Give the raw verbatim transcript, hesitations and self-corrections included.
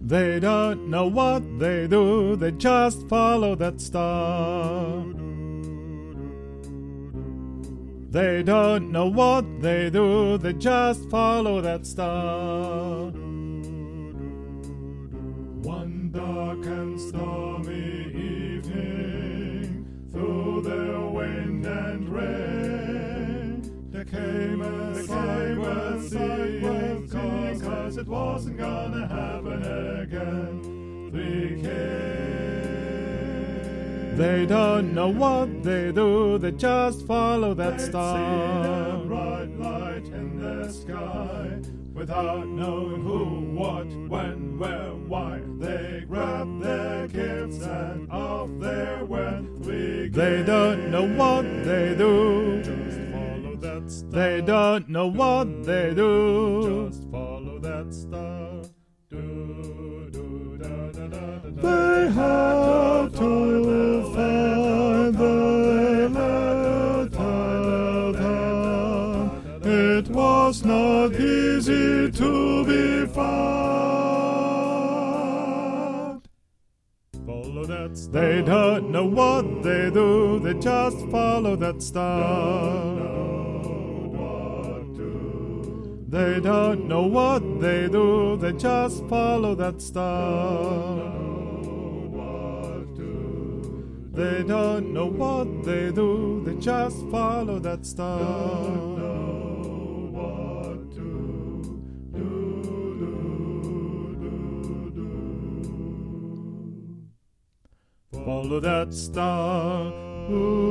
They don't know what they do, they just follow that star. They don't know what they do, they just follow that star. One dark and stormy evening, through the wind and rain, there came a sight worth seeing, cause it wasn't gonna happen again. Three came. They don't know what they do, they just follow that star. They'd see the bright light in the sky, without knowing who, what, when, where, why. They grabbed their gifts and off they went. Three they don't know what they do, just follow that star. They don't know what they do, just follow that star. Do, do, da, da, da, da, they had to find the letter. It was not easy to be found. Follow that star. They don't know what they do, they just follow that star. They don't know what they do, they just follow that star. They don't know what they do, they just follow that star. Don't know what to do, do, do, do. Follow that star. Ooh.